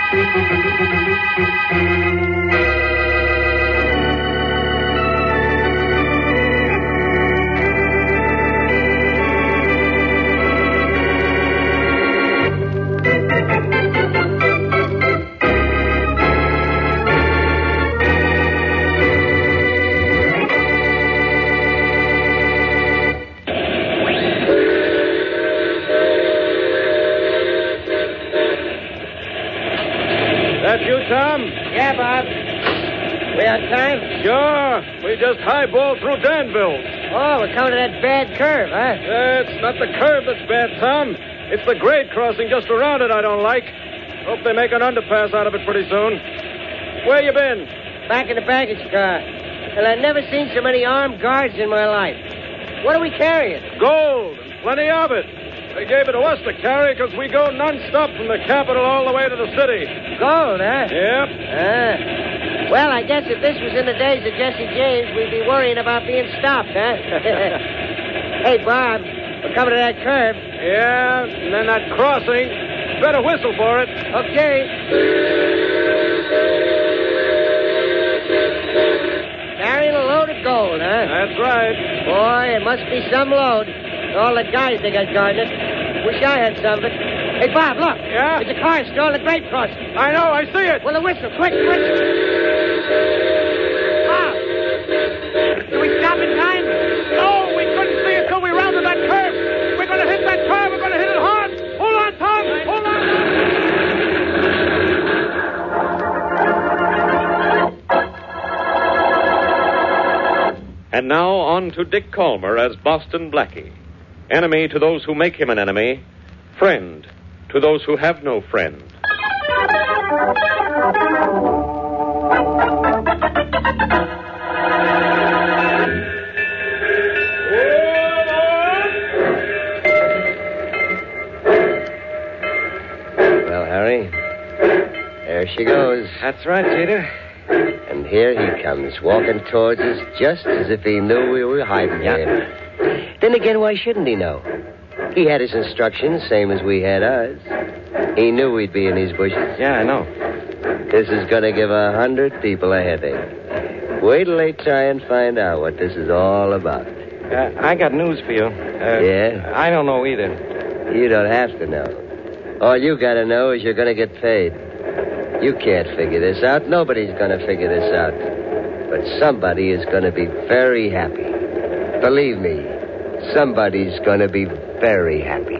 Tom? Yeah, Bob. We on time? Sure. We just highballed through Danville. Oh, we're coming to that bad curve, huh? It's not the curve that's bad, Tom. It's the grade crossing just around it I don't like. Hope they make an underpass out of it pretty soon. Where you been? Back in the baggage car. Well, I've never seen so many armed guards in my life. What are we carrying? Gold, and plenty of it. They gave it to us to carry because we go non-stop from the capital all the way to the city. Gold, huh? Yep. Well, I guess if this was in the days of Jesse James, we'd be worrying about being stopped, huh? Hey, Bob, we're coming to that curve. Yeah, and then that crossing. Better whistle for it. Okay. Carrying a load of gold, huh? That's right. Boy, it must be some load. All the guys they got guarding it. Wish I had some of it. Hey, Bob, look. Yeah? There's a car still at the grade crossing. I know, I see it. Well, the whistle, quick. Bob! Do we stop in time? No, we couldn't see it till we rounded that curve. We're going to hit that curve. We're going to hit it hard. Hold on, Tom. Hold on. And now on to Dick Calmer as Boston Blackie. Enemy to those who make him an enemy. Friend to those who have no friend. Well, Harry, there she goes. That's right, Jeter. And here he comes, walking towards us just as if he knew we were hiding here. Then again, why shouldn't he know? He had his instructions, same as we had ours. He knew we'd be in these bushes. Yeah, I know. This is going to give 100 people a headache. Wait till they try and find out what this is all about. I got news for you. Yeah? I don't know either. You don't have to know. All you got to know is you're going to get paid. You can't figure this out. Nobody's going to figure this out. But somebody is going to be very happy. Believe me, somebody's going to be very happy.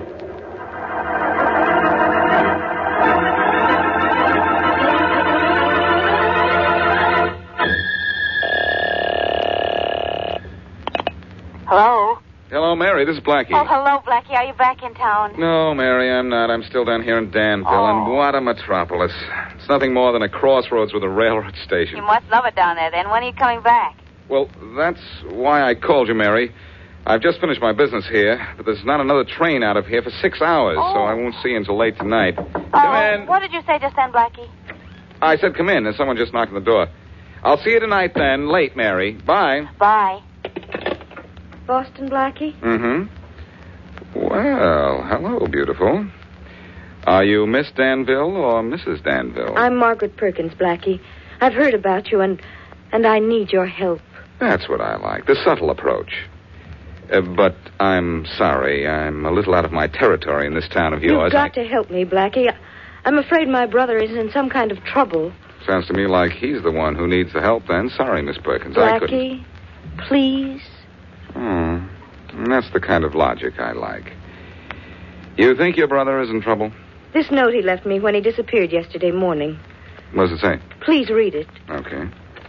Hello? Hello, Mary. This is Blackie. Oh, hello, Blackie. Are you back in town? No, Mary, I'm not. I'm still down here in Danville, and what a metropolis. It's nothing more than a crossroads with a railroad station. You must love it down there, then. When are you coming back? Well, that's why I called you, Mary. I've just finished my business here, but there's not another train out of here for 6 hours, so I won't see you until late tonight. Come in. What did you say just then, Blackie? I said come in. There's someone just knocking the door. I'll see you tonight then. Late, Mary. Bye. Bye. Boston Blackie? Mm-hmm. Well, hello, beautiful. Are you Miss Danville or Mrs. Danville? I'm Margaret Perkins, Blackie. I've heard about you, and I need your help. That's what I like, the subtle approach. But I'm sorry, I'm a little out of my territory in this town of yours. You've got to help me, Blackie. I'm afraid my brother is in some kind of trouble. Sounds to me like he's the one who needs the help then. Sorry, Miss Perkins, I couldn't. Blackie, please. That's the kind of logic I like. You think your brother is in trouble? This note he left me when he disappeared yesterday morning. What does it say? Please read it. Okay.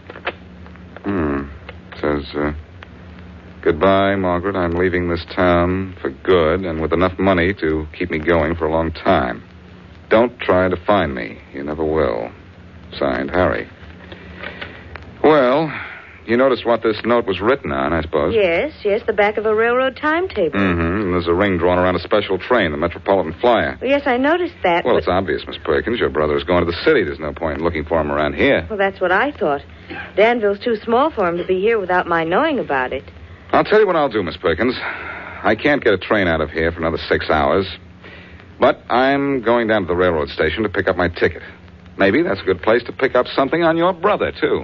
It says, goodbye, Margaret. I'm leaving this town for good and with enough money to keep me going for a long time. Don't try to find me. You never will. Signed, Harry. Well, you noticed what this note was written on, I suppose? Yes, the back of a railroad timetable. Mm-hmm. And there's a ring drawn around a special train, the Metropolitan Flyer. Well, yes, I noticed that. Well, but... it's obvious, Miss Perkins. Your brother is going to the city. There's no point in looking for him around here. Well, that's what I thought. Danville's too small for him to be here without my knowing about it. I'll tell you what I'll do, Miss Perkins. I can't get a train out of here for another 6 hours. But I'm going down to the railroad station to pick up my ticket. Maybe that's a good place to pick up something on your brother, too.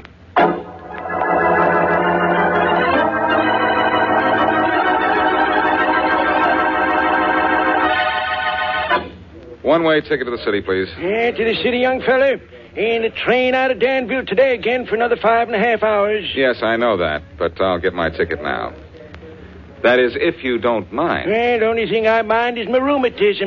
One-way ticket to the city, please. Yeah, to the city, young fella. And the train out of Danville today again for another 5.5 hours. Yes, I know that, but I'll get my ticket now. That is, if you don't mind. Well, the only thing I mind is my rheumatism.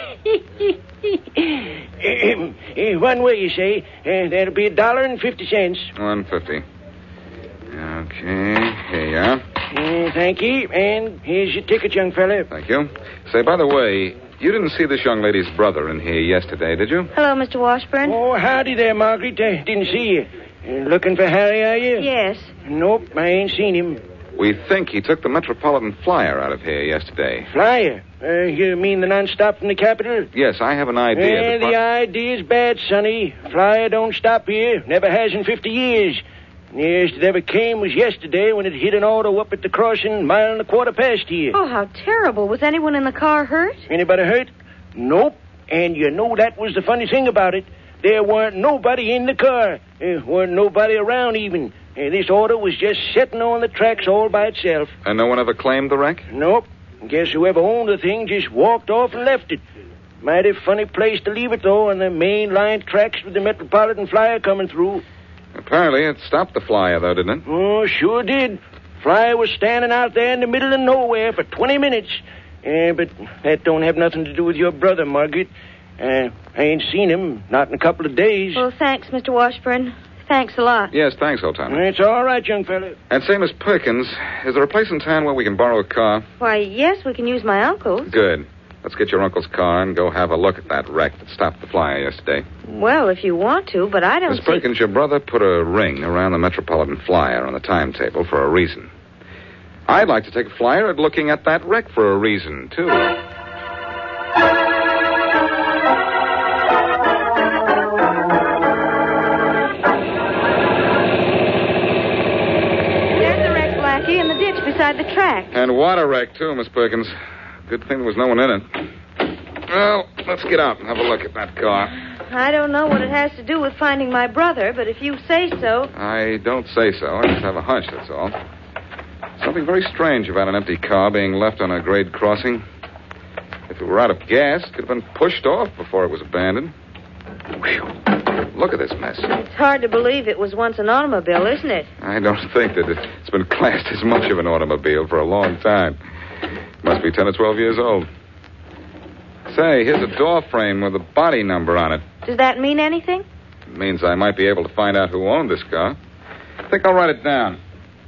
One way, you say. That'll be $1.50. $1.50. Okay, here you are. Thank you. And here's your ticket, young fella. Thank you. Say, by the way, you didn't see this young lady's brother in here yesterday, did you? Hello, Mr. Washburn. Oh, howdy there, Margaret. Didn't see you. Looking for Harry, are you? Yes. Nope, I ain't seen him. We think he took the Metropolitan Flyer out of here yesterday. Flyer? You mean the non-stop from the capital? Yes, I have an idea. The idea's bad, Sonny. Flyer don't stop here. Never has in 50 years. Nearest it ever came was yesterday when it hit an auto up at the crossing, mile and a quarter past here. Oh, how terrible. Was anyone in the car hurt? Anybody hurt? Nope. And you know that was the funny thing about it. There weren't nobody in the car. Weren't nobody around even. This auto was just sitting on the tracks all by itself. And no one ever claimed the wreck? Nope. Guess whoever owned the thing just walked off and left it. Mighty funny place to leave it, though, on the main line tracks with the Metropolitan Flyer coming through. Apparently it stopped the Flyer, though, didn't it? Oh, sure did. Flyer was standing out there in the middle of nowhere for 20 minutes. But that don't have nothing to do with your brother, Margaret. I ain't seen him, not in a couple of days. Well, thanks, Mr. Washburn. Thanks a lot. Yes, thanks, old timer. It's all right, young fella. And say, Miss Perkins, is there a place in town where we can borrow a car? Why, yes, we can use my uncle's. Good. Let's get your uncle's car and go have a look at that wreck that stopped the Flyer yesterday. Well, if you want to, but I don't Miss Perkins, your brother put a ring around the Metropolitan Flyer on the timetable for a reason. I'd like to take a flyer at looking at that wreck for a reason, too. There's the wreck, Blackie, in the ditch beside the track. And what a wreck, too, Miss Perkins. Good thing there was no one in it. Well, let's get out and have a look at that car. I don't know what it has to do with finding my brother, but if you say so... I don't say so. I just have a hunch, that's all. Something very strange about an empty car being left on a grade crossing. If it were out of gas, it could have been pushed off before it was abandoned. Whew. Look at this mess. It's hard to believe it was once an automobile, isn't it? I don't think that it's been classed as much of an automobile for a long time. Must be 10 or 12 years old. Say, here's a door frame with a body number on it. Does that mean anything? It means I might be able to find out who owned this car. I think I'll write it down.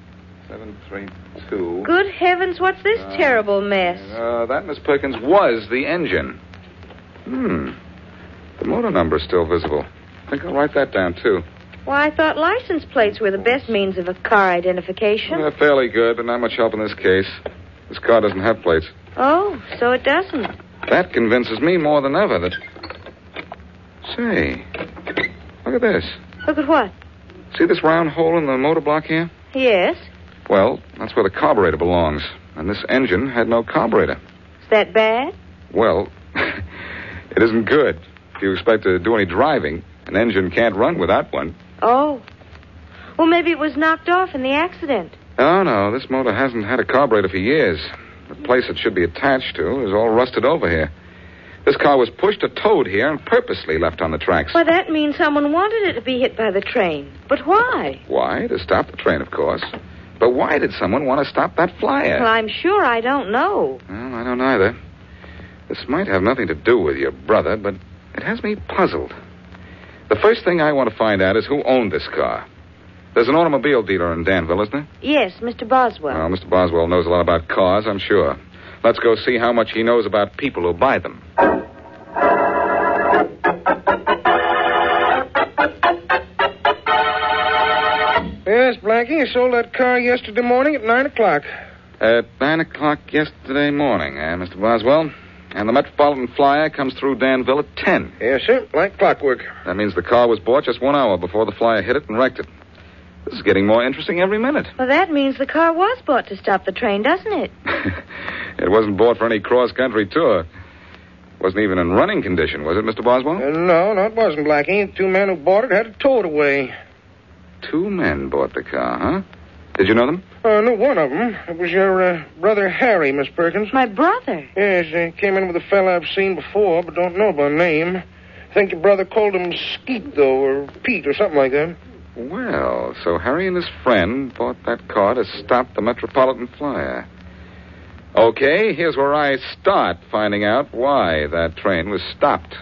732. Good heavens, what's this terrible mess? That, Miss Perkins, was the engine. The motor number's still visible. I think I'll write that down, too. Why, I thought license plates were the best means of a car identification. They're fairly good, but not much help in this case. This car doesn't have plates. Oh, so it doesn't. That convinces me more than ever that... Say, look at this. Look at what? See this round hole in the motor block here? Yes. Well, that's where the carburetor belongs. And this engine had no carburetor. Is that bad? Well, it isn't good. If you expect to do any driving, an engine can't run without one. Oh. Well, maybe it was knocked off in the accident. Oh, no, this motor hasn't had a carburetor for years. The place it should be attached to is all rusted over here. This car was pushed or towed here and purposely left on the tracks. Well, that means someone wanted it to be hit by the train. But why? Why? To stop the train, of course. But why did someone want to stop that Flyer? Well, I'm sure I don't know. Well, I don't either. This might have nothing to do with your brother, but it has me puzzled. The first thing I want to find out is who owned this car. There's an automobile dealer in Danville, isn't there? Yes, Mr. Boswell. Well, Mr. Boswell knows a lot about cars, I'm sure. Let's go see how much he knows about people who buy them. Yes, Blackie, I sold that car yesterday morning at 9 o'clock. At 9 o'clock yesterday morning, Mr. Boswell. And the Metropolitan Flyer comes through Danville at 10. Yes, sir, like clockwork. That means the car was bought just 1 hour before the Flyer hit it and wrecked it. This is getting more interesting every minute. Well, that means the car was bought to stop the train, doesn't it? It wasn't bought for any cross-country tour. Wasn't even in running condition, was it, Mr. Boswell? No, it wasn't, Blackie. The 2 men who bought it had to tow it away. 2 men bought the car, huh? Did you know them? I knew one of them. It was your brother Harry, Miss Perkins. My brother? Yes, he came in with a fella I've seen before, but don't know by name. I think your brother called him Skeet, though, or Pete, or something like that. Well, so Harry and his friend bought that car to stop the Metropolitan Flyer. Okay, here's where I start finding out why that train was stopped.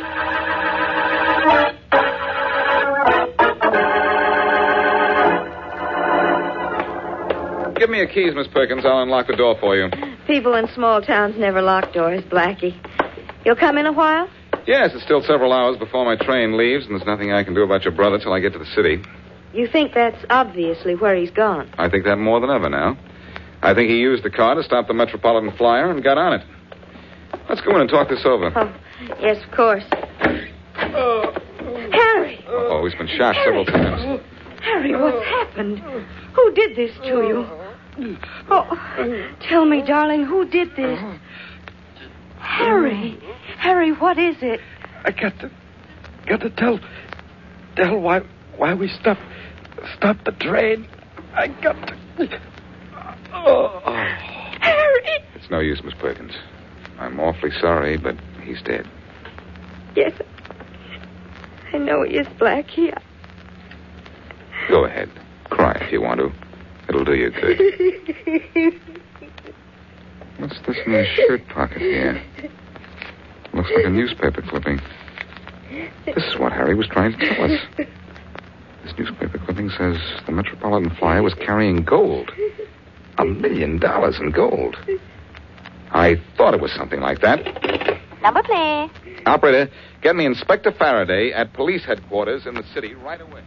Give me your keys, Miss Perkins. I'll unlock the door for you. People in small towns never lock doors, Blackie. You'll come in a while? Yes, it's still several hours before my train leaves, and there's nothing I can do about your brother till I get to the city. You think that's obviously where he's gone? I think that more than ever now. I think he used the car to stop the Metropolitan Flyer and got on it. Let's go in and talk this over. Oh, yes, of course. Harry! Oh, he's been shot several times. Harry, what's happened? Who did this to you? Oh, tell me, darling, who did this? Harry, what is it? I got to tell why we stopped the train. I got to... Oh. Harry! It's no use, Miss Perkins. I'm awfully sorry, but he's dead. Yes, I know he is, Blackie. Go ahead. Cry if you want to. It'll do you good. What's this in his shirt pocket here? Looks like a newspaper clipping. This is what Harry was trying to tell us. This newspaper clipping says the Metropolitan Flyer was carrying gold. $1 million in gold. I thought it was something like that. Number, please. Operator, get me Inspector Faraday at police headquarters in the city right away.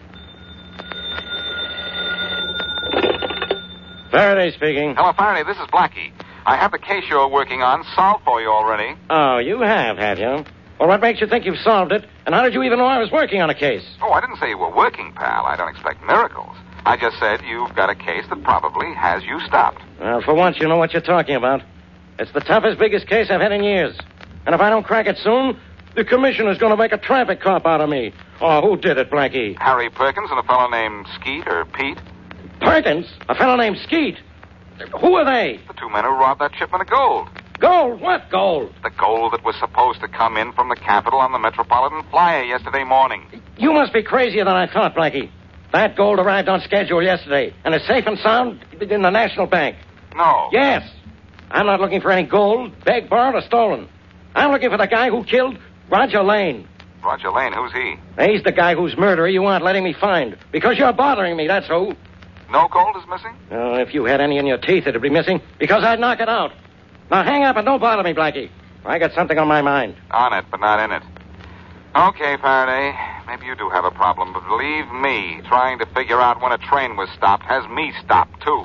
Faraday speaking. Hello, Faraday. This is Blackie. I have the case you're working on solved for you already. Oh, you have you? Well, what makes you think you've solved it? And how did you even know I was working on a case? Oh, I didn't say you were working, pal. I don't expect miracles. I just said you've got a case that probably has you stopped. Well, for once, you know what you're talking about. It's the toughest, biggest case I've had in years. And if I don't crack it soon, the commissioner's going to make a traffic cop out of me. Oh, who did it, Blackie? Harry Perkins and a fellow named Skeet or Pete. Perkins? A fellow named Skeet? Who are they? The 2 men who robbed that shipment of gold. Gold? What gold? The gold that was supposed to come in from the capital on the Metropolitan Flyer yesterday morning. You must be crazier than I thought, Blackie. That gold arrived on schedule yesterday, and is safe and sound in the National Bank. No. Yes. I'm not looking for any gold, begged, borrowed, or stolen. I'm looking for the guy who killed Roger Lane. Roger Lane, who's he? He's the guy whose murderer you aren't letting me find. Because you're bothering me, that's who. No gold is missing? Oh, if you had any in your teeth, it'd be missing, because I'd knock it out. Now hang up and don't bother me, Blackie. I got something on my mind. On it, but not in it. Okay, Faraday. Maybe you do have a problem, but believe me, trying to figure out when a train was stopped has me stopped, too.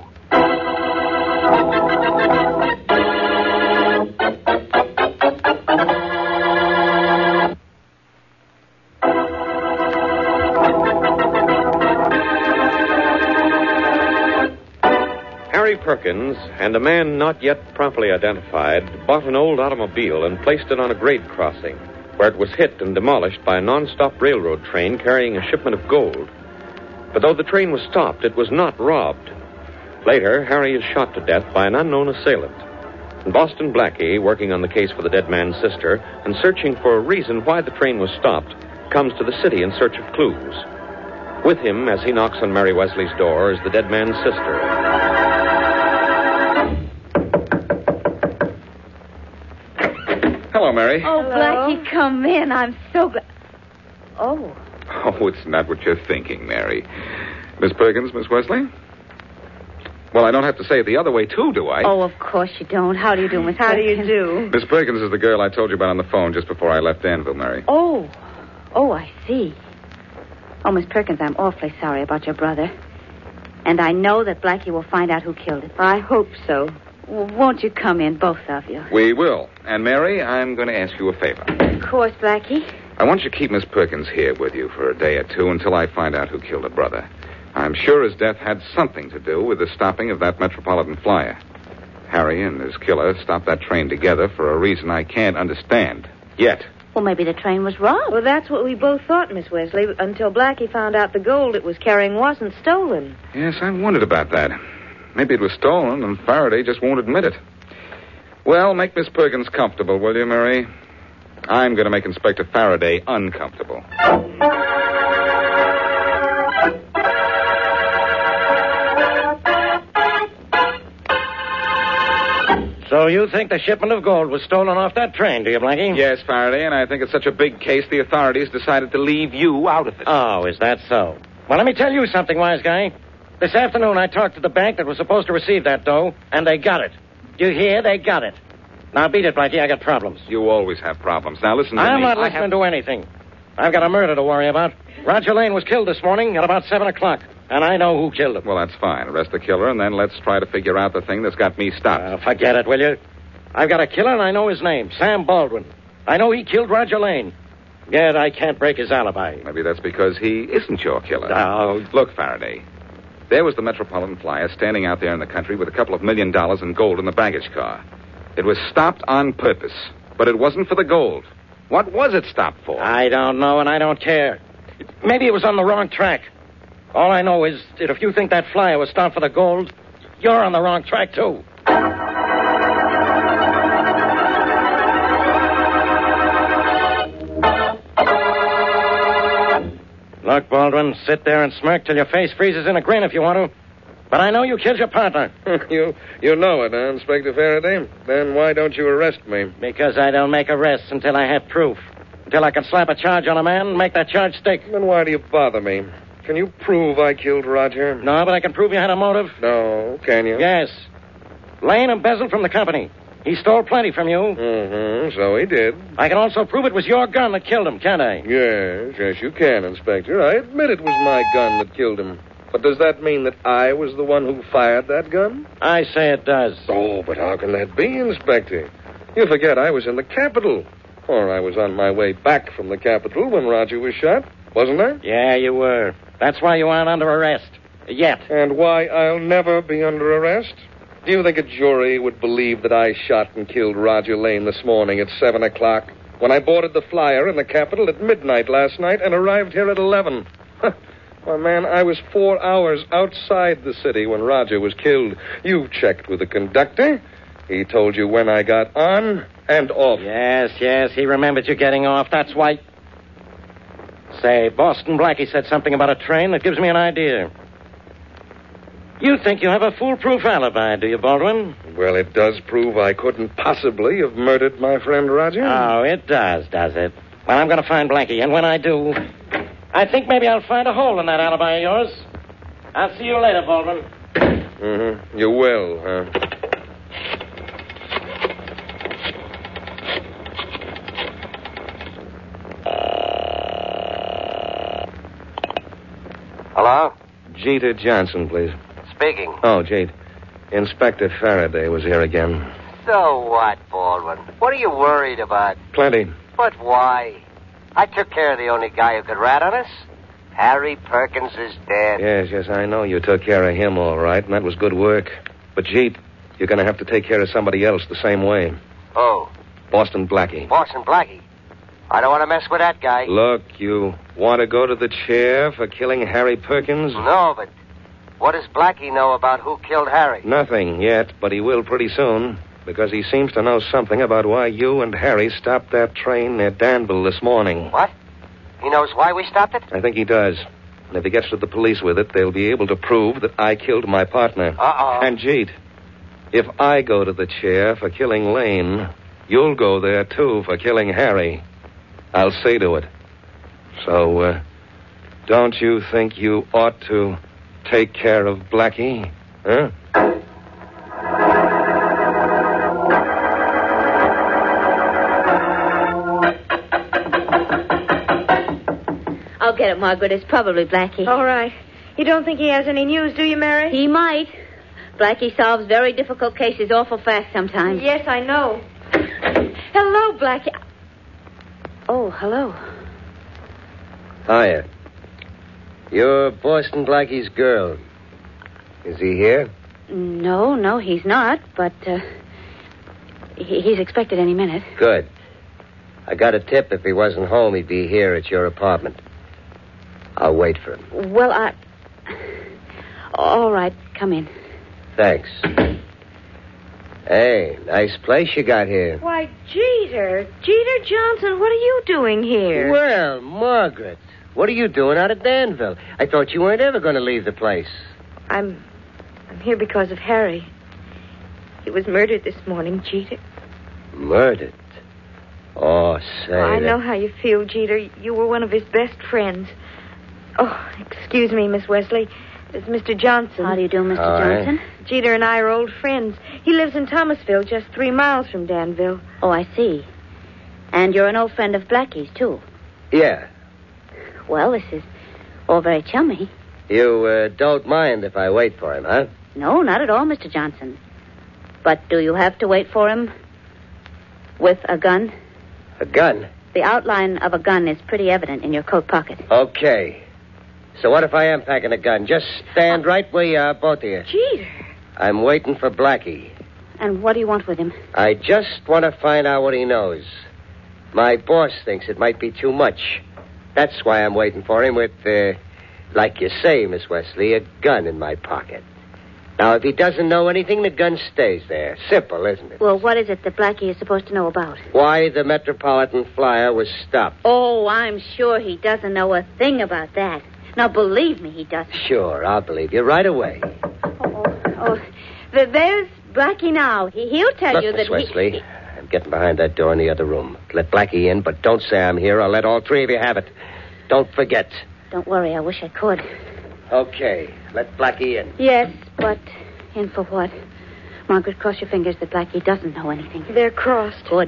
Harry Perkins and a man not yet properly identified bought an old automobile and placed it on a grade crossing, where it was hit and demolished by a non-stop railroad train carrying a shipment of gold. But though the train was stopped, it was not robbed. Later, Harry is shot to death by an unknown assailant. And Boston Blackie, working on the case for the dead man's sister and searching for a reason why the train was stopped, comes to the city in search of clues. With him, as he knocks on Mary Wesley's door, is the dead man's sister. Hello, Mary. Oh, Hello? Blackie, come in. I'm so glad. Oh. Oh, it's not what you're thinking, Mary. Miss Perkins, Miss Wesley? Well, I don't have to say it the other way, too, do I? Oh, of course you don't. How do you do, Miss How do you Perkins? do? Miss Perkins is the girl I told you about on the phone just before I left Danville, Mary. Oh, I see. Oh, Miss Perkins, I'm awfully sorry about your brother. And I know that Blackie will find out who killed him. I hope so. Won't you come in, both of you? We will. And, Mary, I'm going to ask you a favor. Of course, Blackie. I want you to keep Miss Perkins here with you for a day or two until I find out who killed her brother. I'm sure his death had something to do with the stopping of that Metropolitan Flyer. Harry and his killer stopped that train together for a reason I can't understand. Yet. Well, maybe the train was robbed. Well, that's what we both thought, Miss Wesley, until Blackie found out the gold it was carrying wasn't stolen. Yes, I wondered about that. Maybe it was stolen, and Faraday just won't admit it. Well, make Miss Perkins comfortable, will you, Mary? I'm going to make Inspector Faraday uncomfortable. So you think the shipment of gold was stolen off that train, do you, Blackie? Yes, Faraday, and I think it's such a big case the authorities decided to leave you out of it. Oh, is that so? Well, let me tell you something, wise guy. This afternoon I talked to the bank that was supposed to receive that dough, and they got it. You hear? They got it. Now beat it, Blackie. I got problems. You always have problems. Now listen to me. I'm not listening to anything. I've got a murder to worry about. Roger Lane was killed this morning at about 7 o'clock, and I know who killed him. Well, that's fine. Arrest the killer, and then let's try to figure out the thing that's got me stopped. Forget it, will you? I've got a killer, and I know his name, Sam Baldwin. I know he killed Roger Lane. Yet I can't break his alibi. Maybe that's because he isn't your killer. Oh. Look, Faraday. There was the Metropolitan Flyer standing out there in the country with $2 million in gold in the baggage car. It was stopped on purpose, but it wasn't for the gold. What was it stopped for? I don't know, and I don't care. Maybe it was on the wrong track. All I know is that if you think that flyer was stopped for the gold, you're on the wrong track, too. Look, Baldwin, sit there and smirk till your face freezes in a grin if you want to. But I know you killed your partner. You know it, huh, Inspector Faraday? Then why don't you arrest me? Because I don't make arrests until I have proof. Until I can slap a charge on a man and make that charge stick. Then why do you bother me? Can you prove I killed Roger? No, but I can prove you had a motive. No, can you? Yes. Lane embezzled from the company. He stole plenty from you. Mm-hmm, so he did. I can also prove it was your gun that killed him, can't I? Yes, you can, Inspector. I admit it was my gun that killed him. But does that mean that I was the one who fired that gun? I say it does. Oh, but how can that be, Inspector? You forget I was in the Capitol. Or I was on my way back from the Capitol when Roger was shot, wasn't I? Yeah, you were. That's why you aren't under arrest. Yet. And why I'll never be under arrest? Do you think a jury would believe that I shot and killed Roger Lane this morning at 7 o'clock when I boarded the flyer in the Capitol at midnight last night and arrived here at 11? Well, man, I was 4 hours outside the city when Roger was killed. You checked with the conductor. He told you when I got on and off. Yes, he remembered you getting off. That's why... Say, Boston Blackie said something about a train that gives me an idea. You think you have a foolproof alibi, do you, Baldwin? Well, it does prove I couldn't possibly have murdered my friend Roger. Oh, it does it? Well, I'm going to find Blackie, and when I do, I think maybe I'll find a hole in that alibi of yours. I'll see you later, Baldwin. Mm-hmm. You will, huh? Hello? Jeter Johnson, please. Speaking. Oh, Jade. Inspector Faraday was here again. So what, Baldwin? What are you worried about? Plenty. But why? I took care of the only guy who could rat on us. Harry Perkins is dead. Yes, I know you took care of him all right, and that was good work. But, Jeet, you're going to have to take care of somebody else the same way. Oh. Boston Blackie. Boston Blackie? I don't want to mess with that guy. Look, you want to go to the chair for killing Harry Perkins? No, but what does Blackie know about who killed Harry? Nothing yet, but he will pretty soon. Because he seems to know something about why you and Harry stopped that train near Danville this morning. What? He knows why we stopped it? I think he does. And if he gets to the police with it, they'll be able to prove that I killed my partner. Uh-oh. And, Jeet, if I go to the chair for killing Lane, you'll go there, too, for killing Harry. I'll see to it. So, don't you think you ought to take care of Blackie? Huh? I'll get it, Margaret. It's probably Blackie. All right. You don't think he has any news, do you, Mary? He might. Blackie solves very difficult cases awful fast sometimes. Yes, I know. Hello, Blackie. Oh, hello. Hiya. You're Boston Blackie's girl. Is he here? No, he's not, but he's expected any minute. Good. I got a tip if he wasn't home, he'd be here at your apartment. I'll wait for him. Well, all right, come in. Thanks. Hey, nice place you got here. Why, Jeter. Jeter Johnson, what are you doing here? Well, Margaret, what are you doing out of Danville? I thought you weren't ever going to leave the place. I'm here because of Harry. He was murdered this morning, Jeter. Murdered? Oh, say. I know how you feel, Jeter. You were one of his best friends. Oh, excuse me, Miss Wesley. It's Mr. Johnson. How do you do, Mr. Johnson? Jeter and I are old friends. He lives in Thomasville, just 3 miles from Danville. Oh, I see. And you're an old friend of Blackie's, too. Yeah. Well, this is all very chummy. You don't mind if I wait for him, huh? No, not at all, Mr. Johnson. But do you have to wait for him with a gun? A gun? The outline of a gun is pretty evident in your coat pocket. Okay. So what if I am packing a gun? Just stand right where you are, both of you. Jeter. I'm waiting for Blackie. And what do you want with him? I just want to find out what he knows. My boss thinks it might be too much. That's why I'm waiting for him with, like you say, Miss Wesley, a gun in my pocket. Now, if he doesn't know anything, the gun stays there. Simple, isn't it? Well, what is it that Blackie is supposed to know about? Why the Metropolitan Flyer was stopped. Oh, I'm sure he doesn't know a thing about that. Now, believe me, he doesn't. Sure, I'll believe you right away. There's Blackie now. He'll tell you that Miss Wesley, I'm getting behind that door in the other room. Let Blackie in, but don't say I'm here. I'll let all 3 of you have it. Don't forget. Don't worry, I wish I could. Okay, let Blackie in. Yes, but in for what? Margaret, cross your fingers that Blackie doesn't know anything. They're crossed. Good.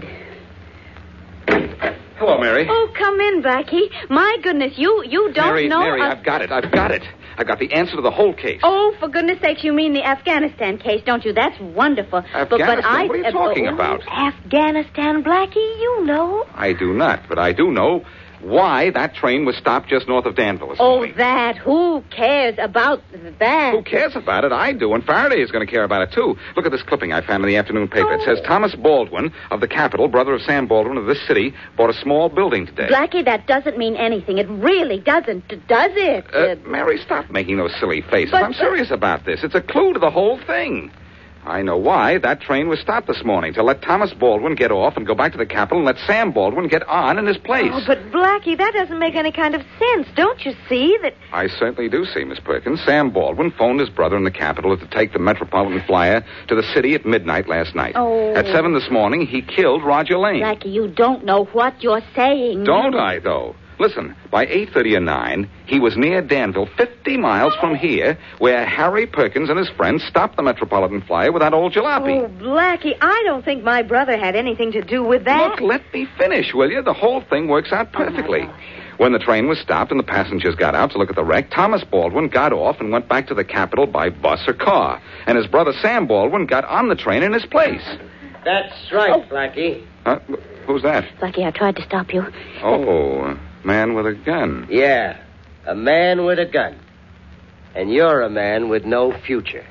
Hello, Mary. Oh, come in, Blackie. My goodness, you don't know... Mary, I've got it. I've got the answer to the whole case. Oh, for goodness sakes, you mean the Afghanistan case, don't you? That's wonderful. Afghanistan? What are you talking about? Afghanistan, Blackie, you know. I do not, but I do know why that train was stopped just north of Danville this morning. That. Who cares about that? Who cares about it? I do, and Faraday is going to care about it, too. Look at this clipping I found in the afternoon paper. It says Thomas Baldwin of the Capitol, brother of Sam Baldwin of this city, bought a small building today. Blackie, that doesn't mean anything. It really doesn't, does it? Mary, stop making those silly faces. I'm serious about this. It's a clue to the whole thing. I know why that train was stopped this morning, to let Thomas Baldwin get off and go back to the Capitol and let Sam Baldwin get on in his place. Oh, but Blackie, that doesn't make any kind of sense. Don't you see that... I certainly do see, Miss Perkins. Sam Baldwin phoned his brother in the Capitol to take the Metropolitan Flyer to the city at midnight last night. Oh. At 7 this morning, he killed Roger Lane. Blackie, you don't know what you're saying. Don't I, though? Listen, by 8:30 or 9, he was near Danville, 50 miles from here, where Harry Perkins and his friends stopped the Metropolitan Flyer with that old jalopy. Oh, Blackie, I don't think my brother had anything to do with that. Look, let me finish, will you? The whole thing works out perfectly. Oh, when the train was stopped and the passengers got out to look at the wreck, Thomas Baldwin got off and went back to the Capitol by bus or car. And his brother Sam Baldwin got on the train in his place. That's right, Blackie. Who's that? Blackie, I tried to stop you. Oh, man with a gun. Yeah, a man with a gun. And you're a man with no future.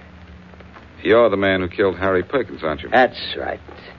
You're the man who killed Harry Perkins, aren't you? That's right.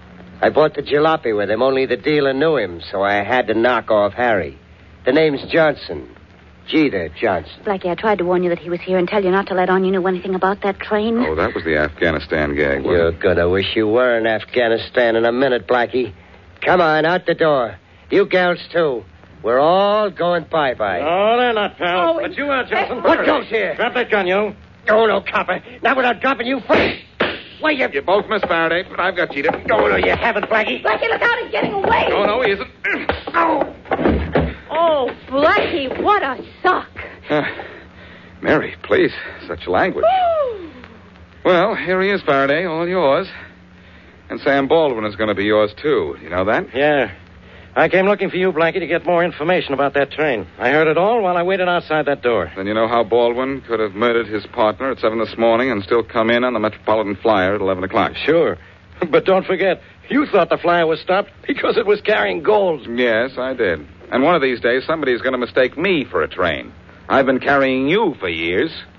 I bought the jalopy with him, only the dealer knew him, so I had to knock off Harry. The name's Johnson. Jeter Johnson. Blackie, I tried to warn you that he was here and tell you not to let on you knew anything about that train. Oh, that was the Afghanistan gag, wasn't You're it? gonna wish you were in Afghanistan in a minute, Blackie. Come on, out the door. You gals, too. We're all going bye-bye. No, they're not, pal. But you are, Johnson. What goes here? Drop that gun, you. Oh, no, copper. Not without dropping you first. Why, You both miss Faraday, but I've got Jeter. Oh, no, you haven't, Blackie. Blackie, look out, he's getting away. No, he isn't. Oh, Blackie, what a sock. Mary, please, such language. Well, here he is, Faraday, all yours. And Sam Baldwin is going to be yours, too. You know that? Yeah. I came looking for you, Blackie, to get more information about that train. I heard it all while I waited outside that door. Then you know how Baldwin could have murdered his partner at 7 this morning and still come in on the Metropolitan Flyer at 11 o'clock. Sure. But don't forget, you thought the flyer was stopped because it was carrying gold. Yes, I did. And one of these days, somebody's going to mistake me for a train. I've been carrying you for years.